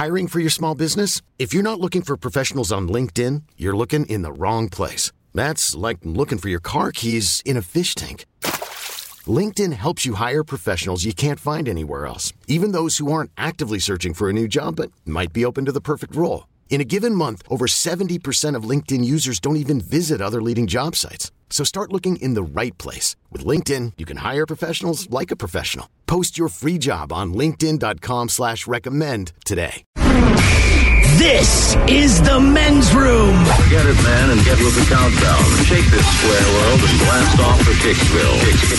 Hiring for your small business? If you're not looking for professionals on LinkedIn, you're looking in the wrong place. That's like looking for your car keys in a fish tank. LinkedIn helps you hire professionals you can't find anywhere else, even those who aren't actively searching for a new job but might be open to the perfect role. In a given month, over 70% of LinkedIn users don't even visit other leading job sites. So start looking in the right place. With LinkedIn, you can hire professionals like a professional. Post your free job on linkedin.com/recommend today. This is the Men's Room. Get it, man, and get with the countdown. Shake this square world and blast off for Kicksville.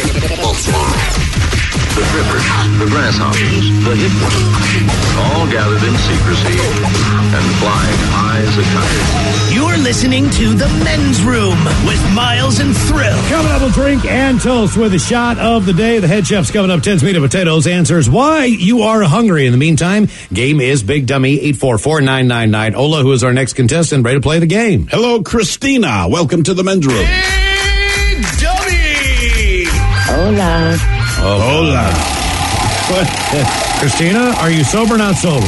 The Trippers, the Grasshoppers, the Hip Ones, all gathered in secrecy and flying high as a kite. You're listening to the Men's Room with Miles and Thrill. Coming up, we'll drink and toast with a shot of the day. The head chef's coming up. 10's Meat and Potatoes answers why you are hungry. In the meantime, game is Big Dummy 844-999. Ola, who is our next contestant, ready to play the game. Hello, Christina. Welcome to the Men's Room. Big Dummy. Hola. Hola. Christina, are you sober or not sober?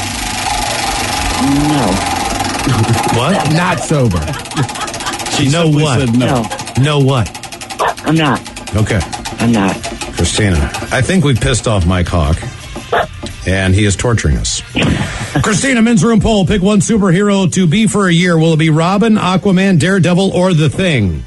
No. What? Not sober. She know what? Said no. Know what? I'm not. Okay. I'm not. Christina, I think we pissed off Mike Hawk, and he is torturing us. Christina, Men's Room poll. Pick one superhero to be for a year. Will it be Robin, Aquaman, Daredevil, or The Thing?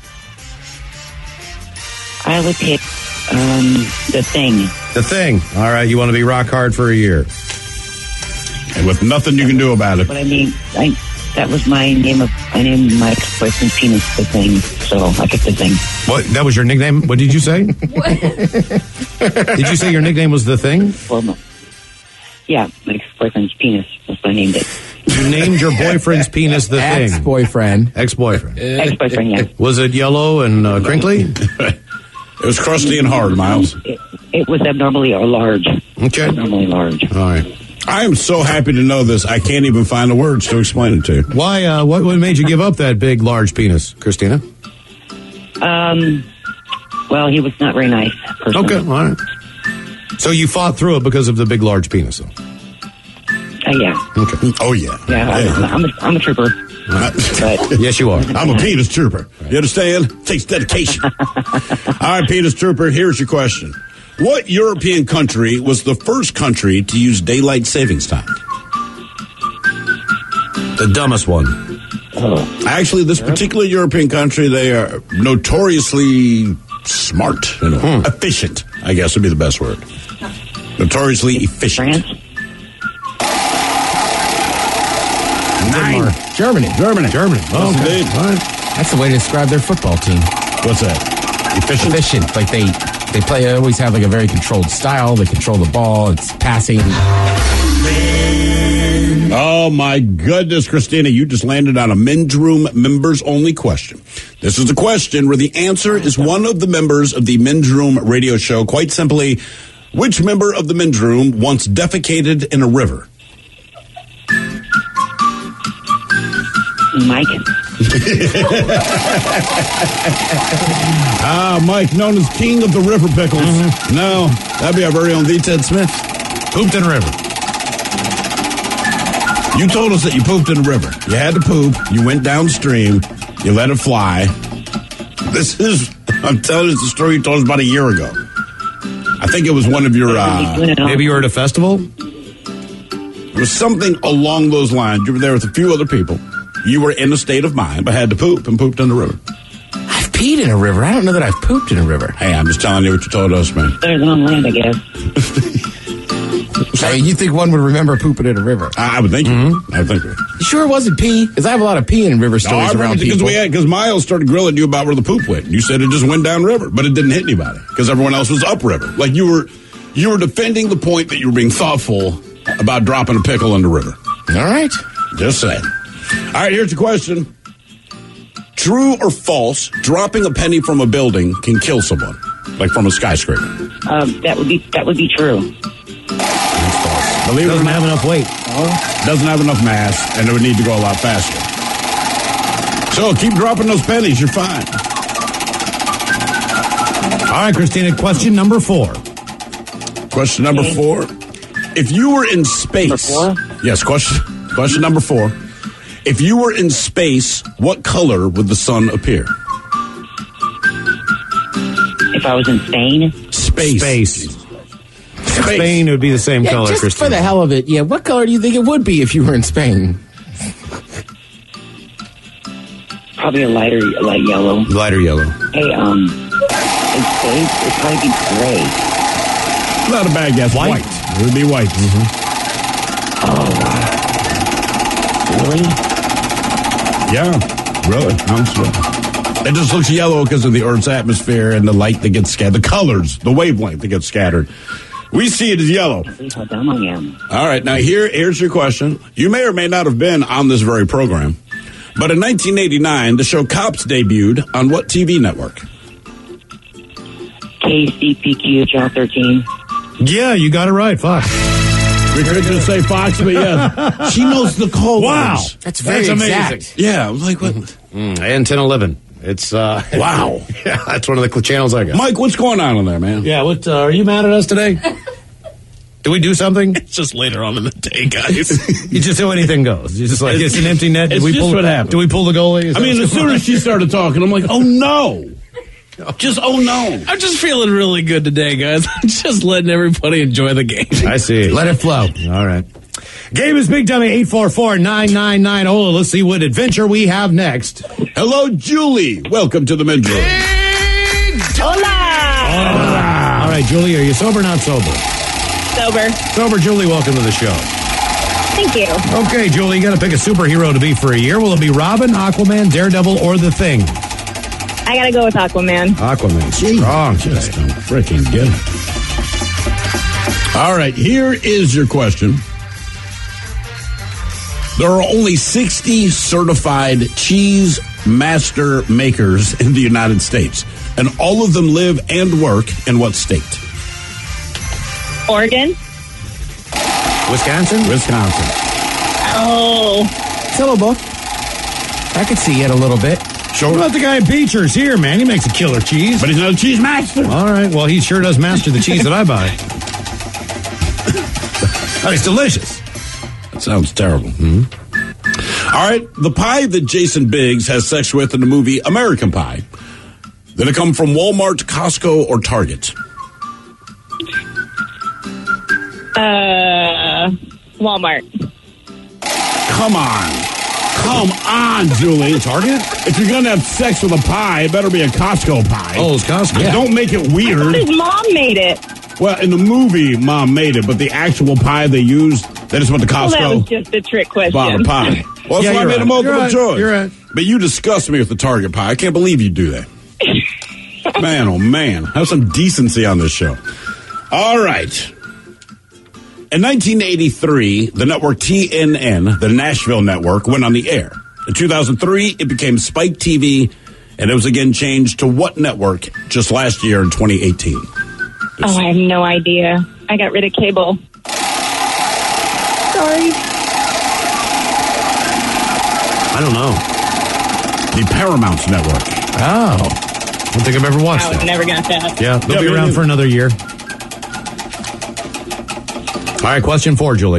I would pick The Thing. The Thing. All right, you want to be rock hard for a year. And with nothing you can do about it. But I mean, that was I named my ex-boyfriend's penis The Thing, so I picked The Thing. What? That was your nickname? What did you say? Did you say your nickname was The Thing? Well, no. Yeah, my ex-boyfriend's penis. That's what I named it. You named your boyfriend's penis The Thing. Ex-boyfriend. Ex-boyfriend. Ex-boyfriend, yeah. Was it yellow and crinkly? It was crusty and hard, Miles. It was abnormally large. Okay. Abnormally large. All right. I am so happy to know this. I can't even find the words to explain it to you. Why? What made you give up that big, large penis, Christina? Well, he was not very nice person. Okay, all right. So you fought through it because of the big, large penis, though? Yeah. Okay. Oh, yeah. Yeah, I'm a trooper. But Yes, you are. I'm a penis trooper. You understand? Takes dedication. All right, penis trooper, here's your question. What European country was the first country to use daylight savings time? The dumbest one. Actually, this particular European country, they are notoriously smart. Efficient, I guess would be the best word. Notoriously efficient. France? Nine. Germany. Germany. Oh, okay. Indeed. All right. That's the way to describe their football team. What's that? Efficient? Efficient. Like they play, always have like a very controlled style. They control the ball. It's passing. Oh, my goodness, Christina, you just landed on a Men's Room members-only question. This is a question where the answer is one of the members of the Men's Room radio show. Quite simply, which member of the Men's Room once defecated in a river? Mike? Mike, known as King of the River Pickles. Mm-hmm. No, that'd be our very own V. Ted Smith. Pooped in a river. You told us that you pooped in a river. You had to poop. You went downstream. You let it fly. I'm telling you the story you told us about a year ago. I think it was one of your, Maybe you were at a festival? it was something along those lines. You were there with a few other people. You were in a state of mind, but had to poop and pooped in the river. I've peed in a river. I don't know that I've pooped in a river. Hey, I'm just telling you what you told us, man. Better than on land, I guess. I mean, you think one would remember pooping in a river? I would think. I would think. You sure it wasn't pee? Because I have a lot of pee in river stories around people. Because Miles started grilling you about where the poop went. You said it just went downriver, but it didn't hit anybody because everyone else was upriver. Like you were defending the point that you were being thoughtful about dropping a pickle in the river. All right. Just saying. All right, here's the question. True or false, dropping a penny from a building can kill someone, like from a skyscraper? That would be true. That's false. Believe it or Doesn't not, have enough weight. doesn't have enough mass, and it would need to go a lot faster. So keep dropping those pennies. You're fine. All right, Christina, question number 4. Question number 4. If you were in space... Number 4? Yes, question number 4. If you were in space, what color would the sun appear? If I was in Spain, Space. Spain would be the same color, just Christina. for the hell of it, yeah. What color do you think it would be if you were in Spain? probably a light yellow. Lighter yellow. Hey, in space, it'd probably be gray. Not a bad guess. White. It would be white. Really? Yeah, really. It just looks yellow because of the Earth's atmosphere and the light that gets scattered. The colors, the wavelength that gets scattered. We see it as yellow. See how dumb I am. All right, now here's your question. You may or may not have been on this very program, but in 1989, the show Cops debuted on what TV network? KCPQ, Channel 13. Yeah, you got it right. Fox. We could just say Fox, but yeah. She knows the code. Wow. That's very amazing. exact. Yeah, like what? And 1011. It's, Wow. Yeah, that's one of the channels I got. Mike, what's going on in there, man? Yeah, what, are you mad at us today? Did we do something? It's just later on in the day, guys. You just do anything goes. You just like, it's an empty net. It's just what happened. Do we pull the goalie? I mean, as soon as she started talking, I'm like, oh no. Just, oh no. I'm just feeling really good today, guys. I'm just letting everybody enjoy the game. I see. Let it flow. All right. Game is Big Dummy 844-999. Oh, let's see what adventure we have next. Hello, Julie. Welcome to the Men's Room. Hola! All right, Julie, are you sober or not sober? Sober. Sober, Julie, welcome to the show. Thank you. Okay, Julie, you got to pick a superhero to be for a year. Will it be Robin, Aquaman, Daredevil, or The Thing? I gotta go with Aquaman. Aquaman. Strong. Just don't freaking get it. All right, here is your question. There are only 60 certified cheese master makers in the United States, and all of them live and work in what state? Oregon. Wisconsin? Wisconsin. Oh. Syllable. I could see it a little bit. What about the guy at Beecher's here, man? He makes a killer cheese. But he's not a cheese master. All right, well, he sure does master the cheese that I buy. Oh, it's delicious. That sounds terrible. All right, the pie that Jason Biggs has sex with in the movie American Pie, did it come from Walmart, Costco, or Target? Walmart. Come on, Julie. Target? If you're going to have sex with a pie, it better be a Costco pie. Oh, it's Costco. Yeah. Don't make it weird. His mom made it. Well, in the movie, Mom made it, but the actual pie they used, they just went to Well, that was Costco, just a trick question. bought a pie. Well, that's Yeah, why I you're made a right. multiple You're right. choice. You're right. But you disgust me with the Target pie. I can't believe you do that. Man, oh man. Have some decency on this show. All right. In 1983, the network TNN, the Nashville network, went on the air. In 2003, it became Spike TV, and it was again changed to what network just last year in 2018? Oh, I have no idea. I got rid of cable. Sorry. I don't know. The Paramount Network. Oh. I don't think I've ever watched I that. never got that. Yeah, they'll be me around neither. for another year. All right, question 4, Julie.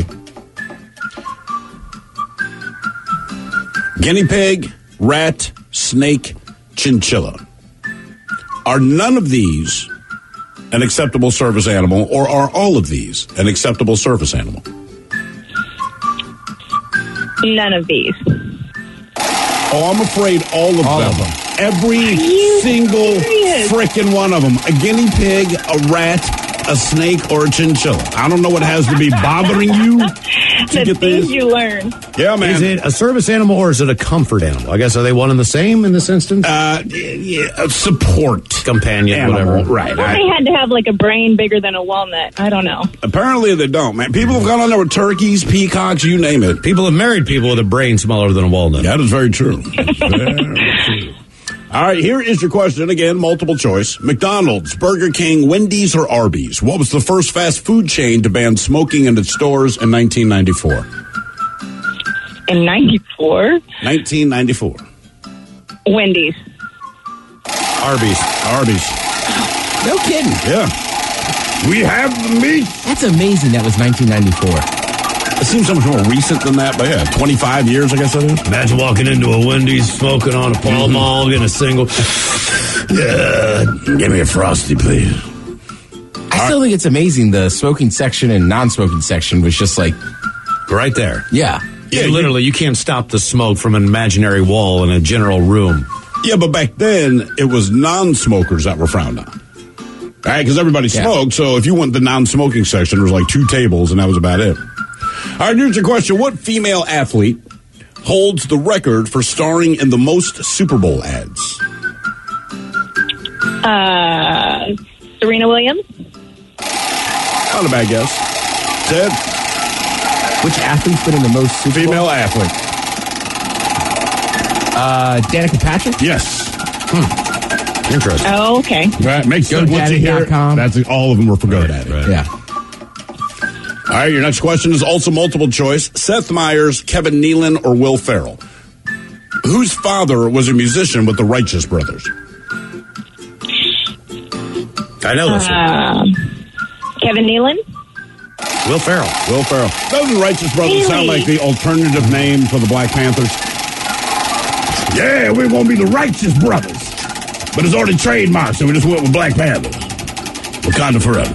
Guinea pig, rat, snake, chinchilla. Are none of these an acceptable service animal, or are all of these an acceptable service animal? None of these. Oh, I'm afraid all of them. Every you single serious? frickin' one of them. A guinea pig, a rat, a snake, or a chinchilla. I don't know what has to be bothering you to The get things these. you learn. Yeah, man. Is it a service animal or is it a comfort animal? I guess, are they one and the same in this instance? Support. Companion, Animal, whatever. right. Well, they had to have like a brain bigger than a walnut. I don't know. Apparently they don't, man. People have gone on there with turkeys, peacocks, you name it. People have married people with a brain smaller than a walnut. That is very true. Very true. All right, here is your question. Again, multiple choice. McDonald's, Burger King, Wendy's, or Arby's? What was the first fast food chain to ban smoking in its stores in 1994? In 94, 1994. Wendy's. Arby's. Arby's. No kidding. Yeah. We have the meat. That's amazing that was 1994. It seems so much more recent than that, but yeah, 25 years, I guess that is. Imagine walking into a Wendy's, smoking on a Pall Mall, getting a single. Give me a Frosty, please. I still think it's amazing. The smoking section and non-smoking section was just like right there. Yeah. Yeah, literally, you can't stop the smoke from an imaginary wall in a general room. Yeah, but back then, it was non-smokers that were frowned on. All right, because everybody smoked, so if you went to the non-smoking section, there was like 2 tables, and that was about it. All right, here's your question. What female athlete holds the record for starring in the most Super Bowl ads? Serena Williams. Not a bad guess. Ted? Which athlete's been in the most Super Bowl? Female athlete. Danica Patrick? Yes. Interesting. Oh, okay. Right, makes sense. Once you hear it, that's all of them were for GoDaddy. Right. Yeah. All right, your next question is also multiple choice. Seth Meyers, Kevin Nealon, or Will Ferrell? Whose father was a musician with the Righteous Brothers? I know this one. Kevin Nealon. Will Ferrell. Will Ferrell. Doesn't the Righteous Brothers sound like the alternative name for the Black Panthers? Yeah, we're going to be the Righteous Brothers. But it's already trademarked, so we just went with Black Panthers. Wakanda forever.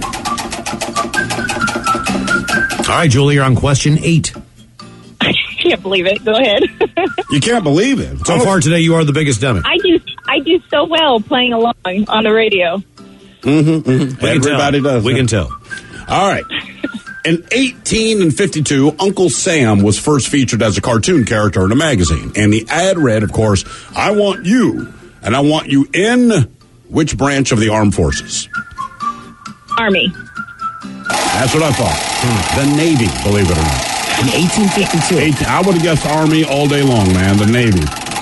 All right, Julie, you're on question 8. I can't believe it. Go ahead. You can't believe it. So far today, you are the biggest dummy. I do so well playing along on the radio. Everybody does. We can tell. All right. In 1852, Uncle Sam was first featured as a cartoon character in a magazine. And the ad read, of course, I want you, and I want you in which branch of the armed forces? Army. That's what I thought. The Navy, believe it or not. In 1852. I would have guessed Army all day long, man. The Navy.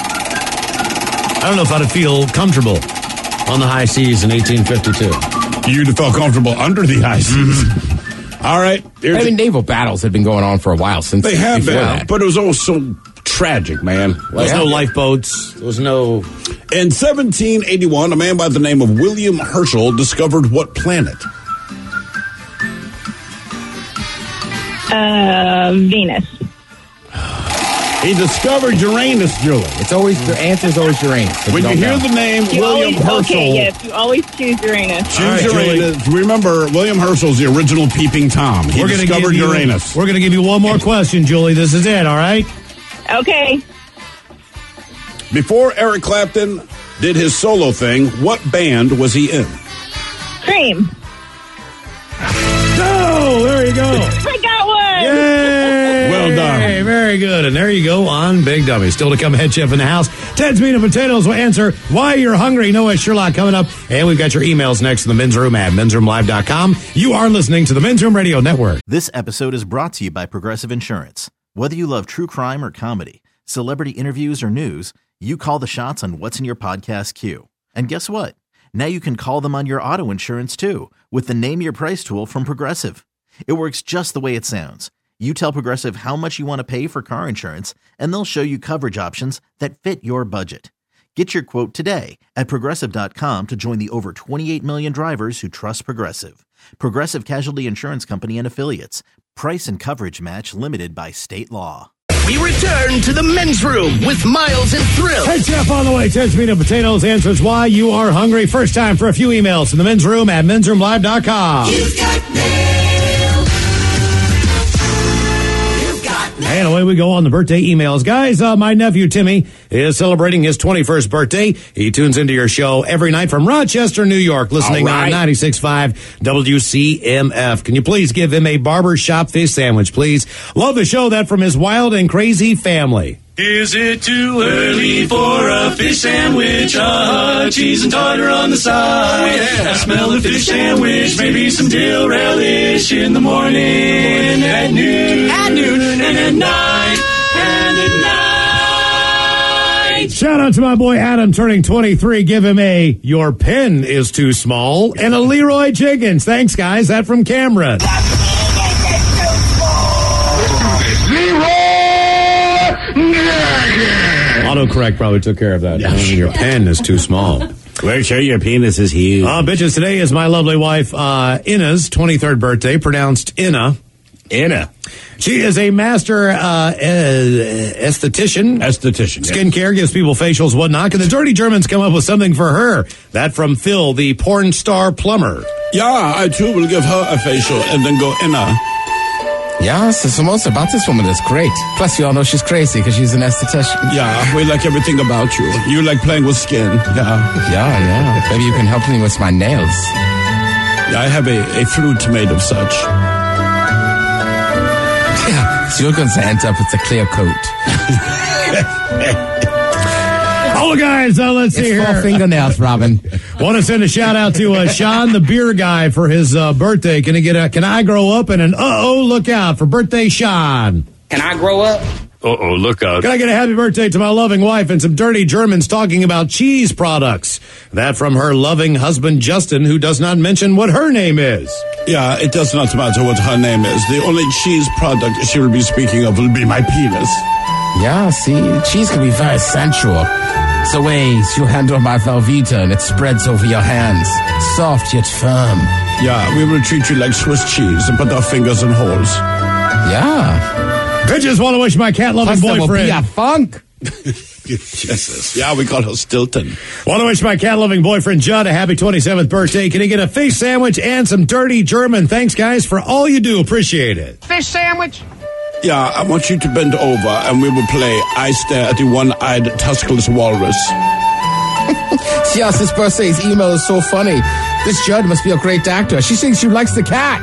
I don't know if I'd feel comfortable on the high seas in 1852. You'd have felt comfortable under the high seas. All right. I mean, naval battles have been going on for a while since they have been, that. but it was all so tragic, man. There was no lifeboats. There was no... In 1781, a man by the name of William Herschel discovered what planet? Venus. He discovered Uranus, Julie. It's always, the answer is always Uranus. When you hear the name William Herschel... Okay, yes, you always choose Uranus. Choose Uranus. Remember, William Herschel's the original peeping Tom. He discovered Uranus. We're going to give you one more question, Julie. This is it, all right? Okay. Before Eric Clapton did his solo thing, what band was he in? Cream. No, there you go. I got one. Yay! Well done. Hey, very good. And there you go on Big Dummy. Still to come, Head Chef in the house. Ted's Meat and Potatoes will answer why you're hungry. Noah Sherlock coming up. And we've got your emails next to the Men's Room at mensroomlive.com. You are listening to the Men's Room Radio Network. This episode is brought to you by Progressive Insurance. Whether you love true crime or comedy, celebrity interviews or news, you call the shots on what's in your podcast queue. And guess what? Now you can call them on your auto insurance too with the Name Your Price tool from Progressive. It works just the way it sounds. You tell Progressive how much you want to pay for car insurance, and they'll show you coverage options that fit your budget. Get your quote today at Progressive.com to join the over 28 million drivers who trust Progressive. Progressive Casualty Insurance Company and Affiliates. Price and coverage match limited by state law. We return to the Men's Room with Miles and Thrill. Hey, Jeff, on the way. Ted's Meat and Potatoes answers why you are hungry. First time for a few emails from the Men's Room at mensroomlive.com. You've got mail. And away we go on the birthday emails. Guys, my nephew Timmy is celebrating his 21st birthday. He tunes into your show every night from Rochester, New York, listening on 96.5 WCMF. Can you please give him a barbershop fish sandwich, please? Love the show. That from his wild and crazy family. Is it too early for a fish sandwich? Cheese and tartar on the side. Oh, yeah. I smell the fish sandwich, maybe some dill relish in the morning, at noon, and at night, and at night. Shout out to my boy Adam turning 23. Give him a "Your pen is too small" and a Leroy Jenkins. Thanks, guys. That from Cameron. Autocorrect probably took care of that. Your pen is too small. Well, sure, your penis is huge. Bitches, today is my lovely wife, Inna's 23rd birthday, pronounced Inna. Anna. She is a master esthetician. Esthetician. Skincare, gives people facials, whatnot. And the Dirty Germans come up with something for her. That from Phil, the porn star plumber. Yeah, I too will give her a facial and then go Anna. Yes, the most about this woman is great. Plus, you all know she's crazy because she's an esthetician. Yeah, we like everything about you. You like playing with skin. Yeah. Maybe you can help me with my nails. Yeah, I have a flute made of such. Yeah, so you're going to end up with a clear coat. Oh, guys, let's see here. 4 fingernails, Robin. Want to send a shout out to Sean, the beer guy, for his birthday. Can I grow up? And an look out for birthday Sean. Can I grow up? Look out. Can I get a happy birthday to my loving wife and some dirty Germans talking about cheese products? That from her loving husband, Justin, who does not mention what her name is. Yeah, it does not matter what her name is. The only cheese product she will be speaking of will be my penis. Yeah, see, cheese can be very sensual. It's the way you handle my Velveeta and it spreads over your hands. Soft yet firm. Yeah, we will treat you like Swiss cheese and put our fingers in holes. Yeah. Bitches want to wish my cat-loving boyfriend. Will be a funk. Jesus. Yeah, we call her Stilton. Want to wish my cat-loving boyfriend Judd a happy 27th birthday. Can he get a fish sandwich and some dirty German? Thanks, guys, for all you do. Appreciate it. Fish sandwich? Yeah, I want you to bend over and we will play I Stare at the One-Eyed Tuskless Walrus. Yes, this birthday's email is so funny. This Judd must be a great actor. She thinks she likes the cat.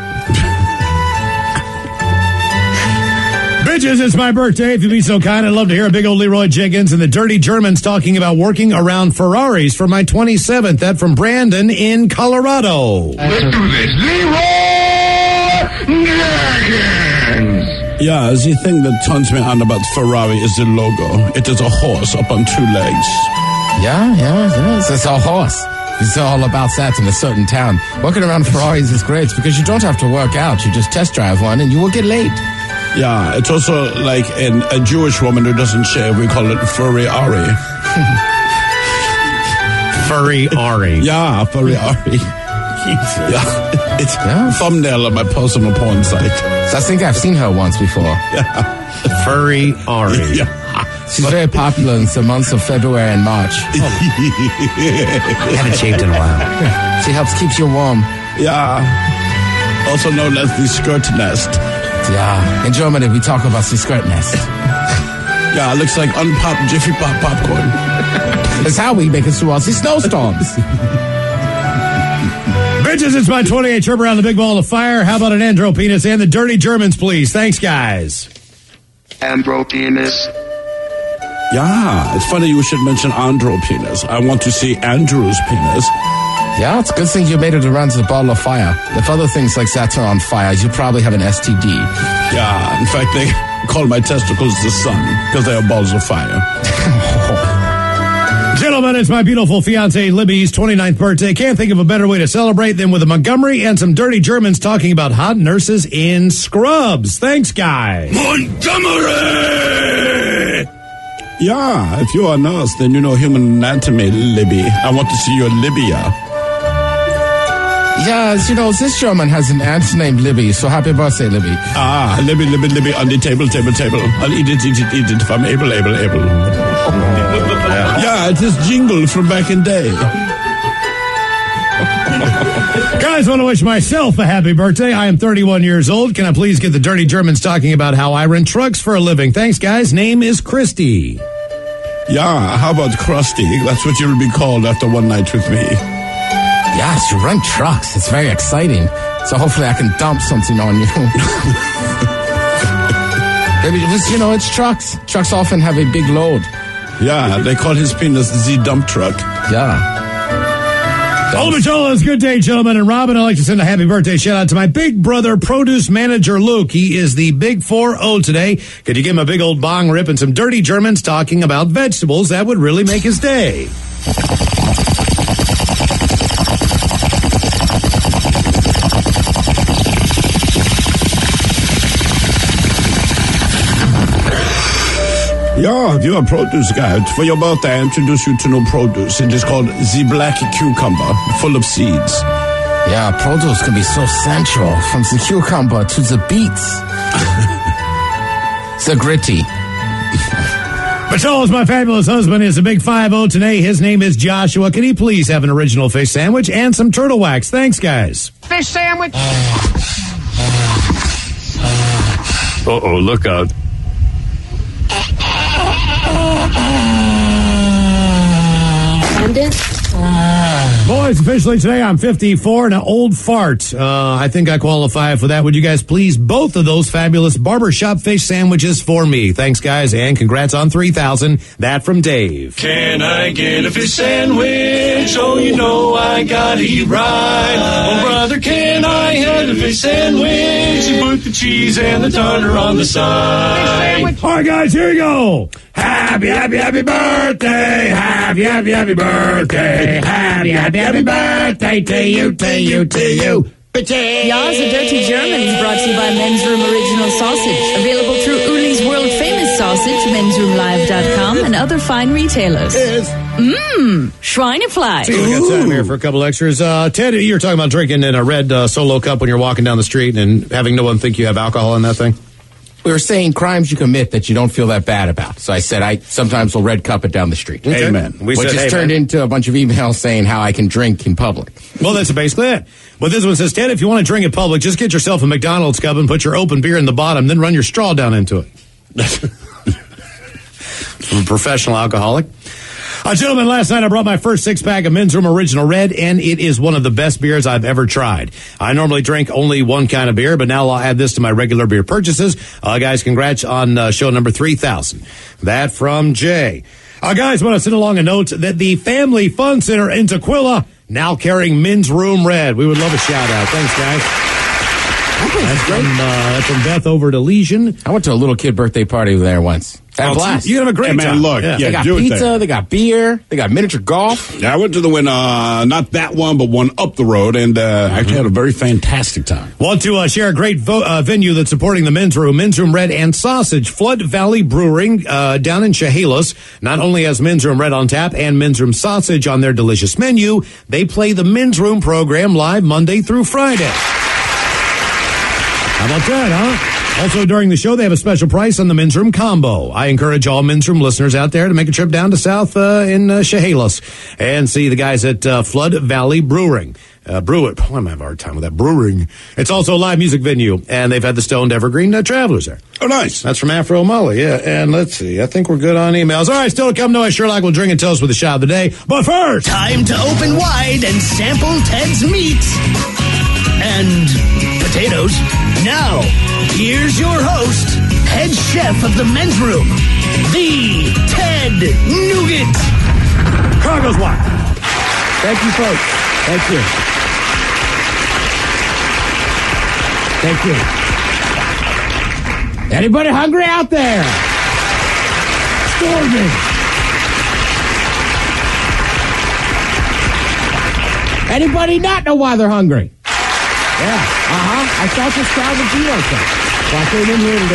Bitches, it's my birthday. If you'd be so kind, I'd love to hear a big old Leroy Jenkins and the Dirty Germans talking about working around Ferraris for my 27th. That from Brandon in Colorado. Let's do this. Leroy Jenkins! Yeah, the thing that turns me on about Ferrari is the logo. It is a horse up on 2 legs. Yeah. It's a horse. It's all about that in a certain town. Working around Ferraris is great because you don't have to work out. You just test drive one and you will get late. Yeah, it's also like a Jewish woman who doesn't shave. We call it Furry Ari. Furry Ari. Yeah, Furry Ari. Yeah, it's a thumbnail of my personal porn site. So I think I've seen her once before. Yeah. Furry Ari. Yeah. She's very popular in the months of February and March. Haven't shaved in a while. She helps keep you warm. Yeah. Also known as the skirt nest. Yeah. In Germany, we talk about the skirt nest. Yeah, it looks like unpopped Jiffy Pop popcorn. That's how we make it through all these snowstorms. Bitches, it's my 28 trip around the big ball of fire. How about an andro penis and the Dirty Germans, please? Thanks, guys. Andro penis. Yeah, it's funny you should mention andro penis. I want to see Andrew's penis. Yeah, it's a good thing you made it around to the ball of fire. If other things like that are on fire, you probably have an STD. Yeah, in fact, they call my testicles the sun because they are balls of fire. Gentlemen, it's my beautiful fiancée Libby's 29th birthday. Can't think of a better way to celebrate than with a Montgomery and some Dirty Germans talking about hot nurses in scrubs. Thanks, guys. Montgomery! Yeah, if you're a nurse, then you know human anatomy, Libby. I want to see your Libya. Yes, you know, this German has an aunt named Libby, so happy birthday, Libby. Ah, Libby, on the table. I'll eat it, if I'm able. Yeah, it is Jingle from back in day. Guys, want to wish myself a happy birthday. I am 31 years old. Can I please get the Dirty Germans talking about how I rent trucks for a living? Thanks, guys. Name is Christy. Yeah, how about Krusty? That's what you'll be called after one night with me. Yes, you rent trucks. It's very exciting. So hopefully I can dump something on you. Maybe, you know, it's trucks. Trucks often have a big load. Yeah, they call his penis the dump truck. Yeah. It's good day, gentlemen. And Robin, I'd like to send a happy birthday shout out to my big brother, produce manager Luke. He is the big 4-0 today. Could you give him a big old bong rip and some Dirty Germans talking about vegetables? That would really make his day. Yeah, if you're a produce guy, for your birthday, I introduce you to new produce. It is called the black cucumber, full of seeds. Yeah, produce can be so sensual, from the cucumber to the beets. The gritty. Patrol's my fabulous husband is a big 5-0 today. His name is Joshua. Can he please have an original fish sandwich and some turtle wax? Thanks, guys. Fish sandwich. Uh-oh, look out. Boys, officially today, I'm 54 and an old fart. I think I qualify for that. Would you guys please both of those fabulous barbershop fish sandwiches for me? Thanks, guys, and congrats on 3,000. That from Dave. Can I get a fish sandwich? Oh, you know I gotta eat right. Oh, brother, can I have a fish sandwich? You put the cheese and the tartar on the side. All right, guys, here we go. Happy, happy, happy birthday. Happy, happy, happy birthday. Happy, happy, happy birthday to you, to you, to you. Ya's a Dirty German is brought to you by Men's Room Original Sausage. Available through Uli's World Famous Sausage, mensroomlive.com, and other fine retailers. Schweinefly. See, we got time here for a couple extras. Ted, you're talking about drinking in a red Solo cup when you're walking down the street and having no one think you have alcohol in that thing? We were saying crimes you commit that you don't feel that bad about. So I said I sometimes will red cup it down the street. Okay. Amen. Which has turned into a bunch of emails saying how I can drink in public. Well, that's basically it. But this one says, Ted, if you want to drink in public, just get yourself a McDonald's cup and put your open beer in the bottom, then run your straw down into it. From a professional alcoholic. Gentlemen, last night I brought my first six-pack of Men's Room Original Red, and it is one of the best beers I've ever tried. I normally drink only one kind of beer, but now I'll add this to my regular beer purchases. Guys, congrats on show number 3,000. That from Jay. Guys, want to send along a note that the Family Fun Center in Tequila now carrying Men's Room Red. We would love a shout-out. Thanks, guys. That's from Beth over to Legion. I went to a little kid birthday party there once. Had a blast. You have a great man, time. look, They got pizza, they got beer, they got miniature golf. Yeah, I went to the one, not that one, but one up the road, and actually had a very fantastic time. Want to share a great venue that's supporting the Men's Room Red and Sausage. Flood Valley Brewing down in Chehalis not only has Men's Room Red on tap and Men's Room Sausage on their delicious menu, they play the Men's Room program live Monday through Friday. How about that, huh? Also, during the show, they have a special price on the Men's Room Combo. I encourage all Men's Room listeners out there to make a trip down to South in Chehalis and see the guys at Flood Valley Brewing. Brew it. Boy, I'm having a hard time with that. Brewing. It's also a live music venue, and they've had the Stoned Evergreen Travelers there. Oh, nice. That's from Afro Molly, yeah. And let's see. I think we're good on emails. All right, still to come. No, I Sherlock will drink and toast with a shot of the day. But first, Time to open wide and sample Ted's meat and potatoes. Now, here's your host, head chef of the Men's Room, the Ted Nugent. crowd goes wild. Thank you, folks. Thank you. Thank you. Anybody hungry out there? Starving. Anybody not know why they're hungry? Yeah, I thought this crowd would be okay. So I came in here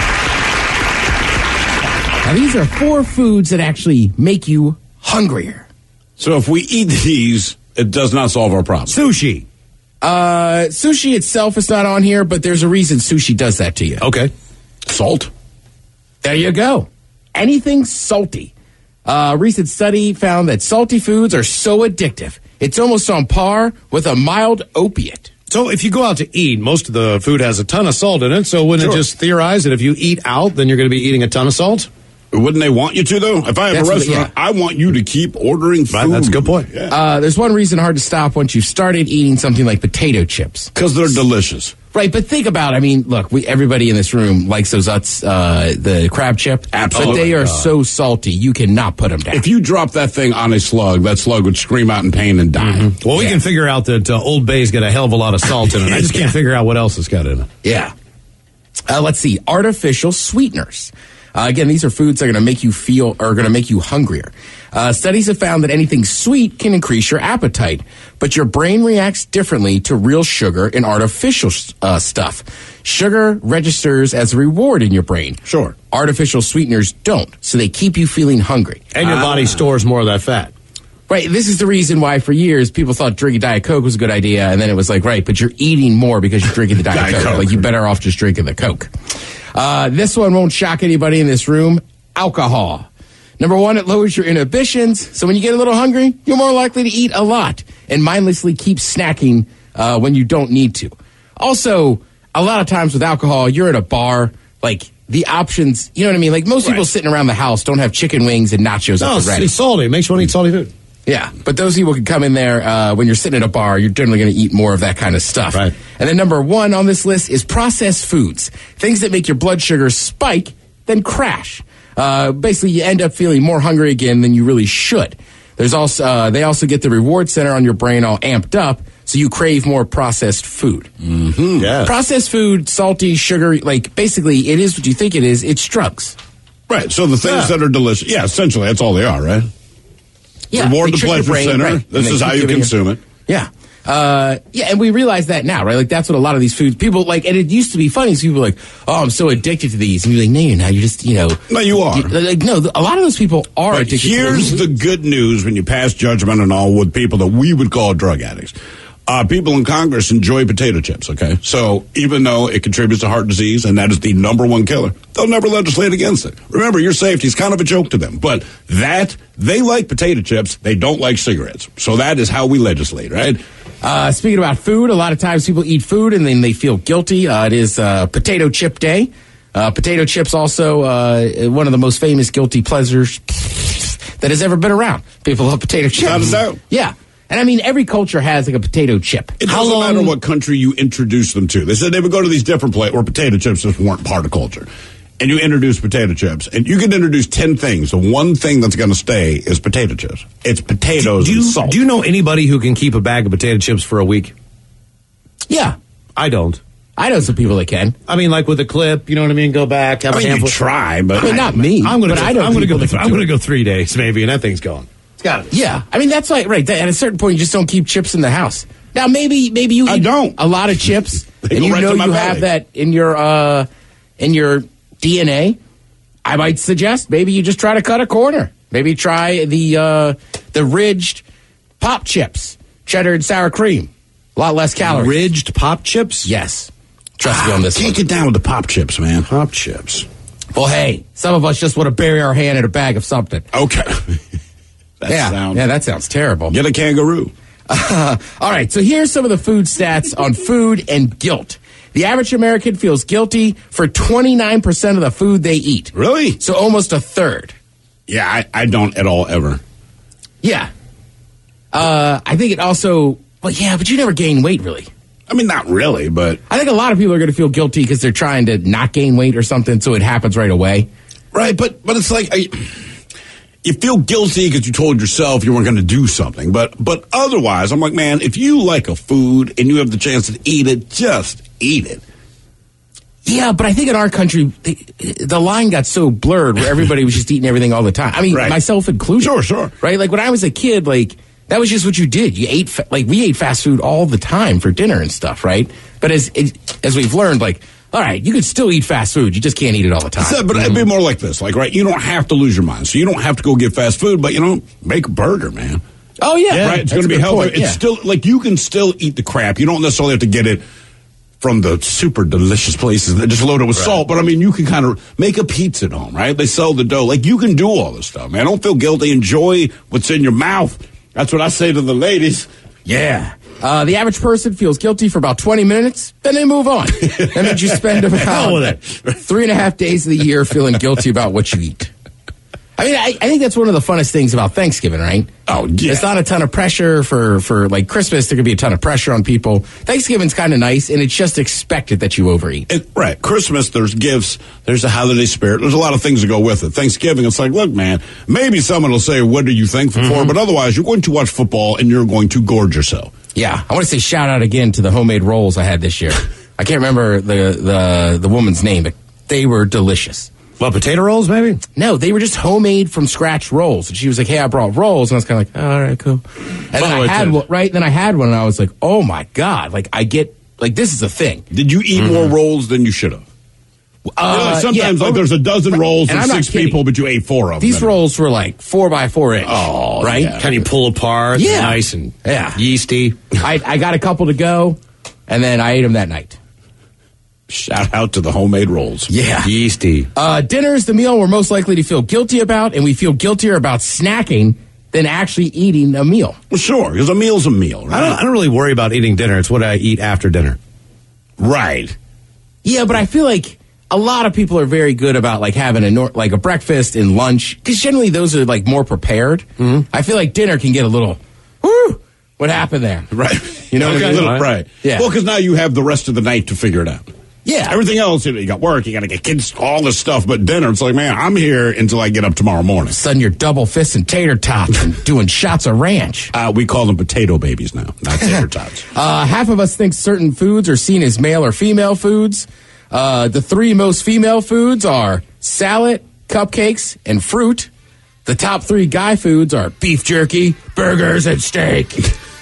today. Now, these are 4 foods that actually make you hungrier. So if we eat these, it does not solve our problem. Sushi. Sushi itself is not on here, but there's a reason sushi does that to you. Okay. Salt. There you go. Anything salty. A recent study found that salty foods are so addictive. It's almost on par with a mild opiate. So if you go out to eat, most of the food has a ton of salt in it. So wouldn't it just theorize that if you eat out, then you're going to be eating a ton of salt? Wouldn't they want you to, though? If I have a restaurant, I want you to keep ordering food. Right, that's a good point. Yeah. There's one reason hard to stop once you've started eating something like potato chips. Because they're delicious. Right, but think about it. I mean, look, everybody in this room likes those Utz, the crab chip. Absolutely. But they are so salty, you cannot put them down. If you drop that thing on a slug, that slug would scream out in pain and die. Mm-hmm. Well, we can figure out that Old Bay's got a hell of a lot of salt in it. I just can't figure out what else it's got in it. Yeah. Let's see. Artificial sweeteners. Again, these are foods that are going to make you feel or going to make you hungrier. Studies have found that anything sweet can increase your appetite, but your brain reacts differently to real sugar and artificial stuff. Sugar registers as a reward in your brain. Sure. Artificial sweeteners don't, so they keep you feeling hungry. And your body stores more of that fat. Right, this is the reason why for years people thought drinking Diet Coke was a good idea, and then it was like, right, but you're eating more because you're drinking the Diet Coke. Like, you're better off just drinking the Coke. This one won't shock anybody in this room. Alcohol. Number one, it lowers your inhibitions, so when you get a little hungry, you're more likely to eat a lot and mindlessly keep snacking when you don't need to. Also, a lot of times with alcohol, you're at a bar, like, the options, you know what I mean? Like, most people sitting around the house don't have chicken wings and nachos up ready. It's salty. It makes you want to eat salty food. Yeah, but those people can come in there when you're sitting at a bar. You're generally going to eat more of that kind of stuff. Right. And then number one on this list is processed foods. Things that make your blood sugar spike, then crash. Basically, you end up feeling more hungry again than you really should. There's also they also get the reward center on your brain all amped up, so you crave more processed food. Mm-hmm. Yeah. Processed food, salty, sugar, like, basically, it is what you think it is. It's drugs. Right, so the things that are delicious, yeah, essentially, that's all they are, right? Yeah, reward they the trick your pleasure brain, center. right. This is how you consume it. Yeah. And we realize that now, right? Like, that's what a lot of these foods, people like, and it used to be funny, so people were like, oh, I'm so addicted to these. And you're like, no, you're not. You're just, No, you are. A lot of those people are But addicted here's to the good news when you pass judgment and all with people that we would call drug addicts. People in Congress enjoy potato chips, okay? So even though it contributes to heart disease, and that is the number one killer, they'll never legislate against it. Remember, your safety is kind of a joke to them. But they like potato chips. They don't like cigarettes. So that is how we legislate, right? Speaking about food, a lot of times people eat food and then they feel guilty. It is Potato Chip Day. Potato chips also one of the most famous guilty pleasures that has ever been around. People love potato chips. Without a doubt. Yeah. And I mean, every culture has like a potato chip. It doesn't matter what country you introduce them to. They said they would go to these different places where potato chips just weren't part of culture. And you introduce potato chips. And you can introduce 10 things. The one thing that's going to stay is potato chips. It's potatoes and salt. Do you know anybody who can keep a bag of potato chips for a week? Yeah. I don't. I know some people that can. I mean, like with a clip, you know what I mean? Go back, have a handful. You try, but... I mean, not me. I'm going to go 3 days, maybe, and that thing's gone. It's got it. Yeah. I mean, that's like, right, at a certain point, you just don't keep chips in the house. Now, maybe you eat a lot of chips, and you know you have that in your DNA. I might suggest maybe you just try to cut a corner. Maybe try the ridged pop chips, cheddar and sour cream. A lot less calories. Ridged pop chips? Yes. Trust me on this Can't one. get down with the pop chips, man. Pop chips. Well, hey, some of us just want to bury our hand in a bag of something. Okay. That sounds terrible. Get a kangaroo. All right, so here's some of the food stats on food and guilt. The average American feels guilty for 29% of the food they eat. Really? So almost a third. Yeah, I don't at all, ever. Yeah. I think it also... Well, yeah, but you never gain weight, really. I mean, not really, but... I think a lot of people are going to feel guilty because they're trying to not gain weight or something, so it happens right away. Right, but it's like... You feel guilty because you told yourself you weren't going to do something. But otherwise, I'm like, man, if you like a food and you have the chance to eat it, just eat it. Yeah, but I think in our country, the line got so blurred where everybody was just eating everything all the time. I mean, myself included. Sure. Right? Like, when I was a kid, like, that was just what you did. You ate, we ate fast food all the time for dinner and stuff, right? But as we've learned, like, all right, you can still eat fast food. You just can't eat it all the time. But it'd be more like this. Like, right, you don't have to lose your mind. So you don't have to go get fast food, but, make a burger, man. Oh, yeah. Right? It's going to be healthy. It's still, like, you can still eat the crap. You don't necessarily have to get it from the super delicious places that just load it with salt. But, I mean, you can kind of make a pizza at home, right? They sell the dough. Like, you can do all this stuff, man. Don't feel guilty. Enjoy what's in your mouth. That's what I say to the ladies. Yeah. The average person feels guilty for about 20 minutes, then they move on. That means you spend about 3.5 days of the year feeling guilty about what you eat. I mean, I think that's one of the funnest things about Thanksgiving, right? Oh, yeah. It's not a ton of pressure for like Christmas. There could be a ton of pressure on people. Thanksgiving's kind of nice, and it's just expected that you overeat. Right. Christmas, there's gifts. There's a holiday spirit. There's a lot of things that go with it. Thanksgiving, it's like, look, man, maybe someone will say, what are you thankful for? But otherwise, you're going to watch football, and you're going to gorge yourself. Yeah. I want to say shout out again to the homemade rolls I had this year. I can't remember the woman's name, but they were delicious. Well, potato rolls, maybe? No, they were just homemade from scratch rolls. And she was like, hey, I brought rolls. And I was kind of like, oh, all right, cool. And then I had one, right? Then I had one, and I was like, oh, my God. Like, I get, like, this is a thing. Did you eat more rolls than you should have? Sometimes there's a dozen rolls and 6 people, but you ate 4 of them. These rolls were like 4x4 inch. Oh, right? Yeah. Can you pull apart? Yeah. Nice and yeasty. I got a couple to go, and then I ate them that night. Shout out to the homemade rolls. Yeah. Yeasty. Dinner is the meal we're most likely to feel guilty about, and we feel guiltier about snacking than actually eating a meal. Well, sure, because a meal's a meal, right? I don't really worry about eating dinner. It's what I eat after dinner. Right. Yeah, but I feel like a lot of people are very good about like having a breakfast and lunch, because generally those are like more prepared. Mm-hmm. I feel like dinner can get a little, whoo, what happened there? Right. You know, right. Yeah. Well, because now you have the rest of the night to figure it out. Yeah. Everything else, you got work, you got to get kids, all this stuff, but dinner, it's like, man, I'm here until I get up tomorrow morning. Suddenly you're double fisting tater tots and doing shots of ranch. We call them potato babies now, not tater tots. Half of us think certain foods are seen as male or female foods. The 3 most female foods are salad, cupcakes, and fruit. The top 3 guy foods are beef jerky, burgers, and steak.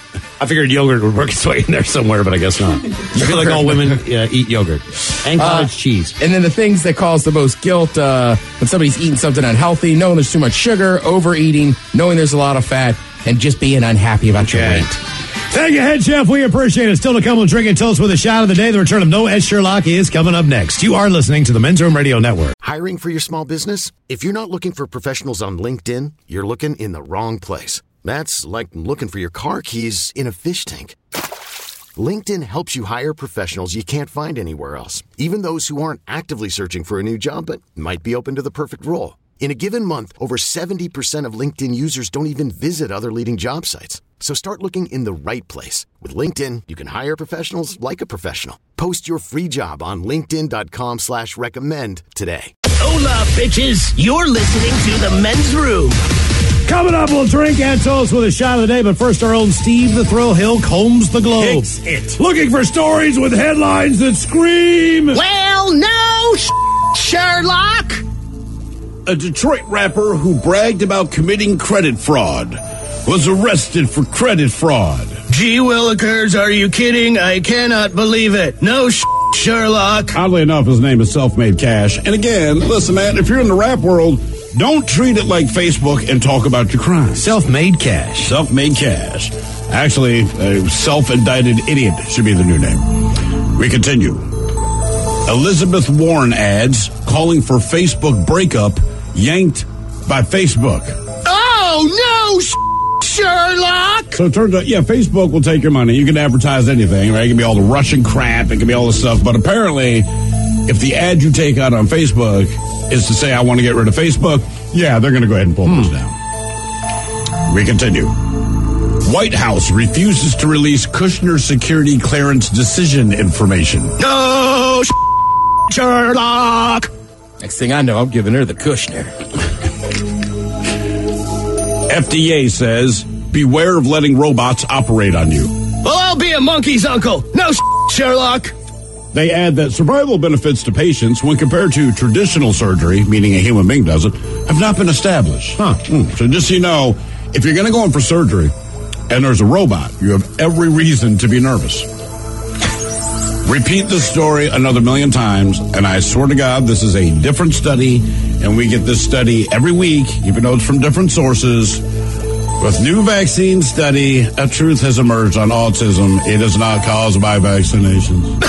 I figured yogurt would work its way in there somewhere, but I guess not. I feel like all women eat yogurt and cottage cheese. And then the things that cause the most guilt when somebody's eating something unhealthy, knowing there's too much sugar, overeating, knowing there's a lot of fat, and just being unhappy about your weight. Thank you, Head Chef. We appreciate it. Still to come, we'll drink and toast with a shot of the day. The return of No Ed Sherlock is coming up next. You are listening to the Men's Room Radio Network. Hiring for your small business? If you're not looking for professionals on LinkedIn, you're looking in the wrong place. That's like looking for your car keys in a fish tank. LinkedIn helps you hire professionals you can't find anywhere else, even those who aren't actively searching for a new job but might be open to the perfect role. In a given month, over 70% of LinkedIn users don't even visit other leading job sites. So start looking in the right place. With LinkedIn, you can hire professionals like a professional. Post your free job on linkedin.com/recommend today. Hola, bitches. You're listening to the Men's Room. Coming up, we'll drink and toast with a shot of the day, but first our own Steve the Thrill Hill combs the globe. It's it. Looking for stories with headlines that scream. Well, no, Sherlock. A Detroit rapper who bragged about committing credit fraud was arrested for credit fraud. Gee willikers, are you kidding? I cannot believe it. No, Sherlock. Oddly enough, his name is Self-Made Cash. And again, listen, man, if you're in the rap world, don't treat it like Facebook and talk about your crimes. Self-Made Cash. Self-Made Cash. Actually, a self-indicted idiot should be the new name. We continue. Elizabeth Warren ads calling for Facebook breakup yanked by Facebook. Oh, no, Sherlock. So it turns out, yeah, Facebook will take your money. You can advertise anything, right? It can be all the Russian crap. It can be all this stuff. But apparently, if the ad you take out on Facebook is to say, I want to get rid of Facebook, yeah, they're going to go ahead and pull those down. We continue. White House refuses to release Kushner security clearance decision information. No, Sherlock. Next thing I know, I'm giving her the Kushner. FDA says, beware of letting robots operate on you. Well, I'll be a monkey's uncle. No, Sherlock. They add that survival benefits to patients when compared to traditional surgery, meaning a human being does it, have not been established. So just so you know, if you're going to go in for surgery and there's a robot, you have every reason to be nervous. Repeat the story another million times, and I swear to God, this is a different study, and we get this study every week, even though it's from different sources. With new vaccine study, a truth has emerged on autism. It is not caused by vaccinations.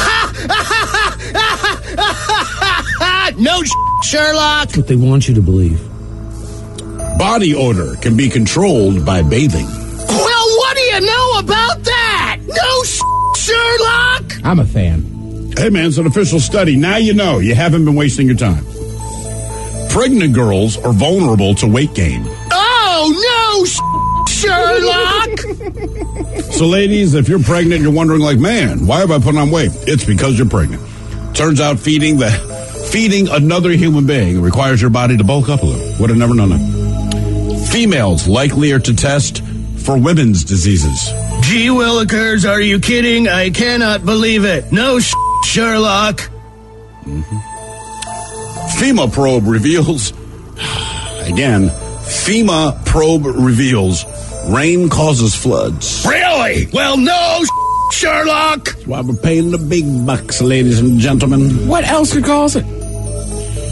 No, Sherlock. That's what they want you to believe. Body odor can be controlled by bathing. Well, what do you know about that? No, Sherlock. I'm a fan. Hey, man, it's an official study. Now you know. You haven't been wasting your time. Pregnant girls are vulnerable to weight gain. Oh, no, Sherlock. So, ladies, if you're pregnant, you're wondering, like, man, why have I put on weight? It's because you're pregnant. Turns out feeding another human being requires your body to bulk up a little. Would have never known that. Females likelier to test for women's diseases. Gee willikers, are you kidding? I cannot believe it. No, Sherlock. FEMA probe reveals, again, FEMA probe reveals rain causes floods. Really? Well, no, Sherlock. That's why we're paying the big bucks, ladies and gentlemen. What else could cause it?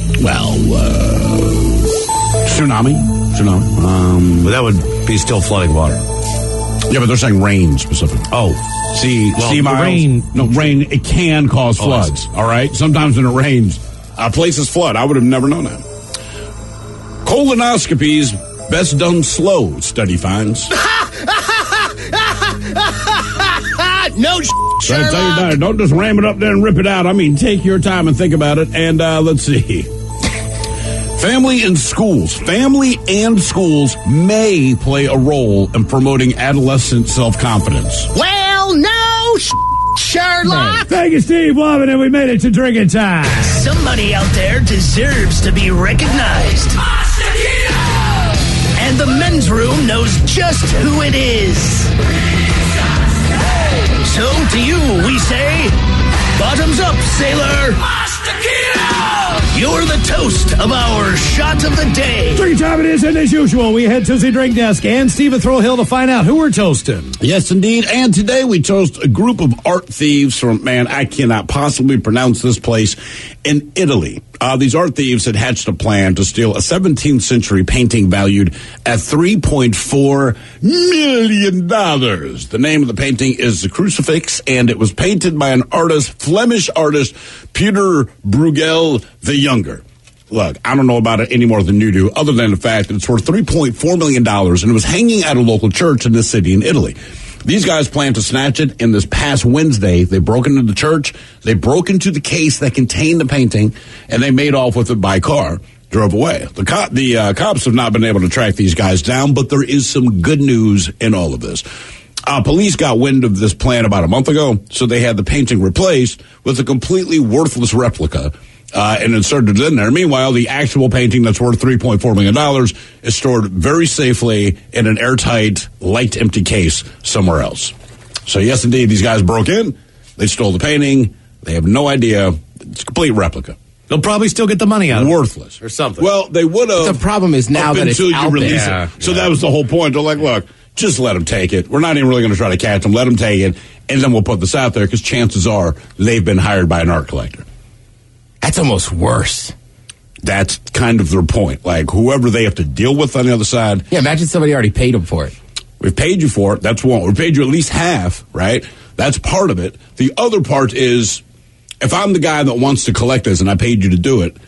Well, tsunami. But that would be still flooding water. Yeah, but they're saying rain specifically. Oh. See, Miles? Rain, it can cause floods, all right? Sometimes when it rains, places flood. I would have never known that. Colonoscopies best done slow, study finds. No, Sherlock. Don't just ram it up there and rip it out. I mean, take your time and think about it. And let's see. Family and schools may play a role in promoting adolescent self-confidence. Well, no, Sherlock. Thank you, Steve Wobbin, and we made it to drinking time. Somebody out there deserves to be recognized. And the men's room knows just who it is. So to you, we say, bottoms up, sailor. You're the toast of our shot of the day. Drinking time it is, and as usual, we head to the drink desk and Stephen Throwhill to find out who we're toasting. Yes, indeed. And today we toast a group of art thieves from, I cannot possibly pronounce this place, in Italy. These art thieves had hatched a plan to steal a 17th century painting valued at $3.4 million. The name of the painting is The Crucifix, and it was painted by an Flemish artist, Peter Bruegel the Younger. Look, I don't know about it any more than you do, other than the fact that it's worth $3.4 million, and it was hanging at a local church in this city in Italy. These guys planned to snatch it, and this past Wednesday, they broke into the church, they broke into the case that contained the painting, and they made off with it by car, drove away. The cops have not been able to track these guys down, but there is some good news in all of this. Police got wind of this plan about a month ago, so they had the painting replaced with a completely worthless replica and inserted it in there. Meanwhile, the actual painting that's worth $3.4 million is stored very safely in an airtight, light, empty case somewhere else. So, yes, indeed, these guys broke in. They stole the painting. They have no idea. It's a complete replica. They'll probably still get the money out of it. Worthless. Or something. Well, they would have. The problem is now that it's out release there. it. So that was the whole point. They're like, look, just let them take it. We're not even really going to try to catch them. Let them take it, and then we'll put this out there because chances are they've been hired by an art collector. That's almost worse. That's kind of their point. Like, whoever they have to deal with on the other side. Yeah, imagine somebody already paid them for it. We've paid you for it. That's one. We've paid you at least half, right? That's part of it. The other part is, if I'm the guy that wants to collect this and I paid you to do it,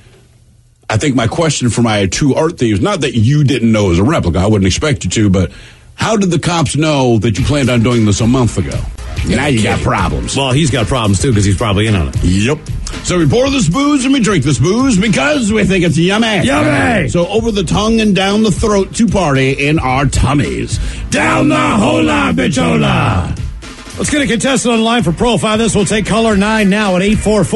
I think my question for my two art thieves, not that you didn't know it was a replica, I wouldn't expect you to, but how did the cops know that you planned on doing this a month ago? Now you got problems. Well, he's got problems, too, because he's probably in on it. Yep. So we pour this booze and we drink this booze because we think it's yummy. Yummy! So over the tongue and down the throat to party in our tummies. Down the hola, bitchola! Let's get a contestant on the line for Profile. This will take caller 9 now at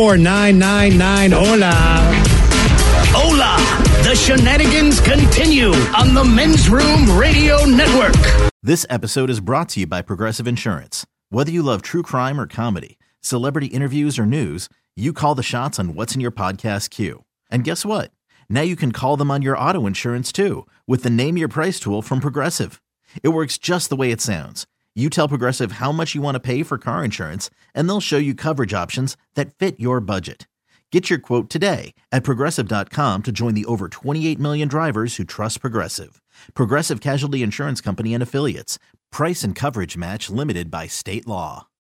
844-999-HOLA. Hola! The shenanigans continue on the Men's Room Radio Network. This episode is brought to you by Progressive Insurance. Whether you love true crime or comedy, celebrity interviews or news, you call the shots on what's in your podcast queue. And guess what? Now you can call them on your auto insurance too with the Name Your Price tool from Progressive. It works just the way it sounds. You tell Progressive how much you want to pay for car insurance, and they'll show you coverage options that fit your budget. Get your quote today at Progressive.com to join the over 28 million drivers who trust Progressive. Progressive Casualty Insurance Company and Affiliates. Price and coverage match limited by state law.